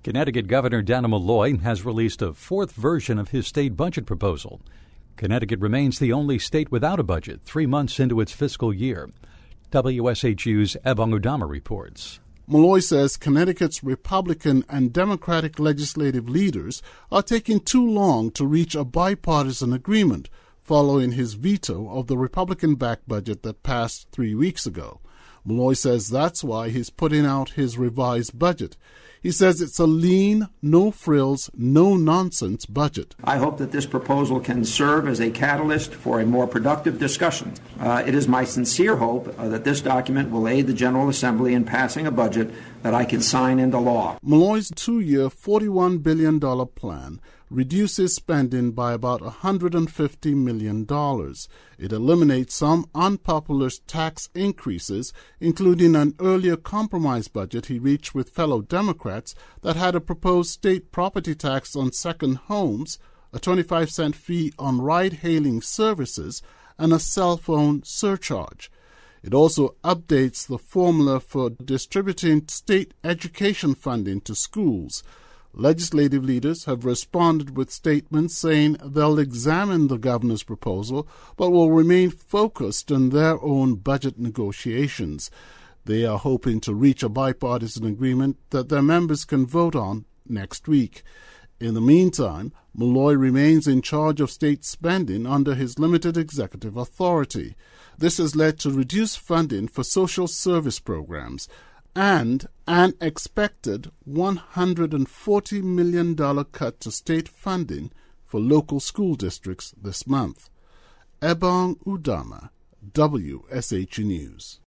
Connecticut Governor Dannel Malloy has released a fourth version of his state budget proposal. Connecticut remains the only state without a budget 3 months into its fiscal year. WSHU's Ebong Udama reports. Malloy says Connecticut's Republican and Democratic legislative leaders are taking too long to reach a bipartisan agreement following his veto of the Republican-backed budget that passed 3 weeks ago. Malloy says that's why he's putting out his revised budget. He says it's a lean, no-frills, no-nonsense budget. I hope that this proposal can serve as a catalyst for a more productive discussion. It is my sincere hope that this document will aid the General Assembly in passing a budget that I can sign into law. Malloy's 2-year, $41 billion plan reduces spending by about $150 million. It eliminates some unpopular tax increases, including an earlier compromise budget he reached with fellow Democrats that had a proposed state property tax on second homes, a 25-cent fee on ride-hailing services, and a cell phone surcharge. It also updates the formula for distributing state education funding to schools. Legislative leaders have responded with statements saying they'll examine the governor's proposal but will remain focused on their own budget negotiations. They are hoping to reach a bipartisan agreement that their members can vote on next week. In the meantime, Malloy remains in charge of state spending under his limited executive authority. This has led to reduced funding for social service programs and an expected $140 million cut to state funding for local school districts this month. Ebong Udama, WSHU News.